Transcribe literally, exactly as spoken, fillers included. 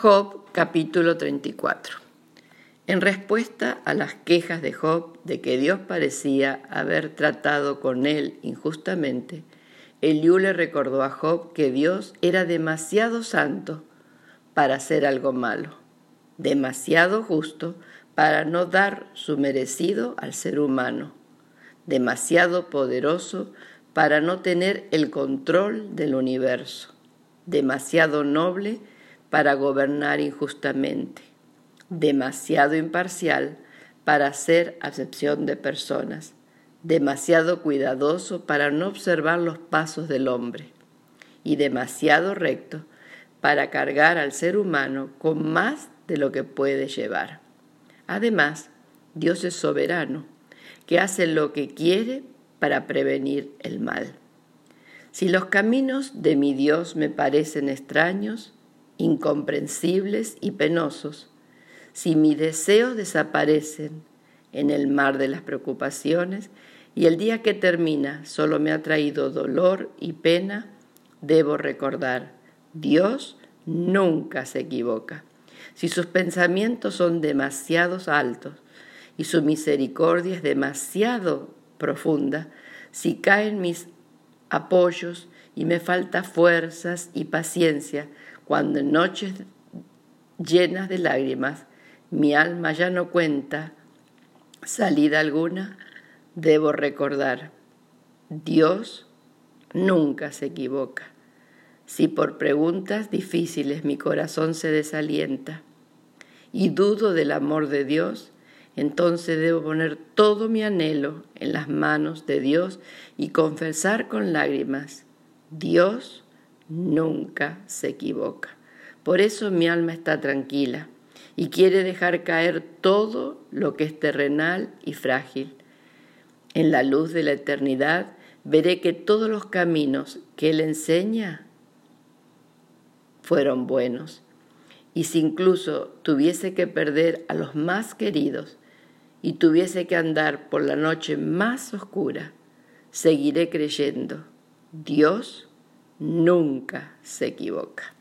Job capítulo treinta y cuatro. En respuesta a las quejas de Job de que Dios parecía haber tratado con él injustamente, Eliú le recordó a Job que Dios era demasiado santo para hacer algo malo, demasiado justo para no dar su merecido al ser humano, demasiado poderoso para no tener el control del universo, demasiado noble para gobernar injustamente, demasiado imparcial para hacer acepción de personas, demasiado cuidadoso para no observar los pasos del hombre y demasiado recto para cargar al ser humano con más de lo que puede llevar. Además, Dios es soberano, que hace lo que quiere para prevenir el mal. Si los caminos de mi Dios me parecen extraños, incomprensibles y penosos, si mis deseos desaparecen en el mar de las preocupaciones y el día que termina solo me ha traído dolor y pena, debo recordar, Dios nunca se equivoca. Si sus pensamientos son demasiado altos y su misericordia es demasiado profunda, si caen mis apoyos y me falta fuerzas y paciencia, cuando en noches llenas de lágrimas mi alma ya no cuenta salida alguna, debo recordar, Dios nunca se equivoca. Si por preguntas difíciles mi corazón se desalienta y dudo del amor de Dios, entonces debo poner todo mi anhelo en las manos de Dios y confesar con lágrimas, Dios nunca se equivoca. Por eso mi alma está tranquila y quiere dejar caer todo lo que es terrenal y frágil. En la luz de la eternidad veré que todos los caminos que Él enseña fueron buenos. Y si incluso tuviese que perder a los más queridos y tuviese que andar por la noche más oscura, seguiré creyendo, Dios nunca se equivoca.